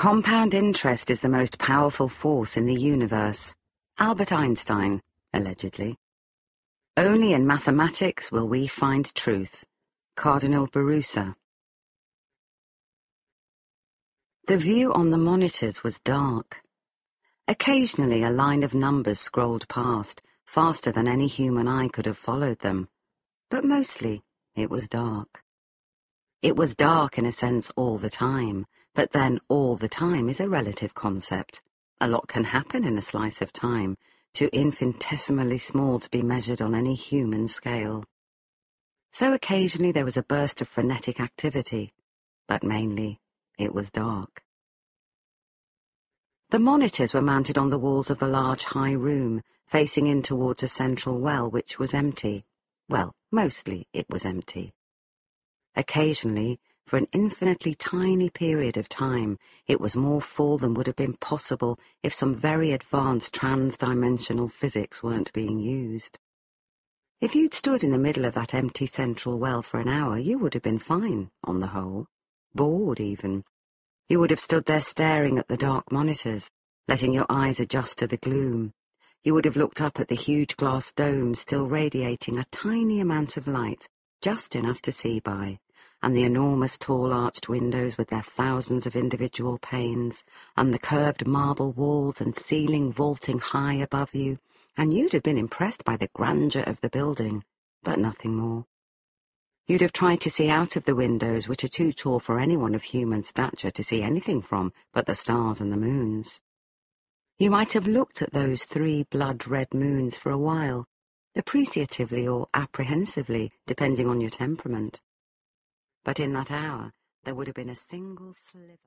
Compound interest is the most powerful force in the universe. Albert Einstein, allegedly. Only in mathematics will we find truth. Cardinal Barusa. The view on the monitors was dark. Occasionally a line of numbers scrolled past, faster than any human eye could have followed them. But mostly it was dark. It was dark in a sense all the time, but then all the time is a relative concept. A lot can happen in a slice of time, too infinitesimally small to be measured on any human scale. So occasionally there was a burst of frenetic activity, but mainly it was dark. The monitors were mounted on the walls of the large high room, facing in towards a central well which was empty. Well, mostly it was empty. Occasionally, for an infinitely tiny period of time, it was more full than would have been possible if some very advanced trans-dimensional physics weren't being used. If you'd stood in the middle of that empty central well for an hour, you would have been fine, on the whole. Bored, even. You would have stood there staring at the dark monitors, letting your eyes adjust to the gloom. You would have looked up at the huge glass dome still radiating a tiny amount of light, just enough to see by, and the enormous tall arched windows with their thousands of individual panes, and the curved marble walls and ceiling vaulting high above you, and you'd have been impressed by the grandeur of the building, but nothing more. You'd have tried to see out of the windows, which are too tall for anyone of human stature to see anything from but the stars and the moons. You might have looked at those 3 blood-red moons for a while, appreciatively or apprehensively, depending on your temperament. But in that hour, there would have been a single sliver.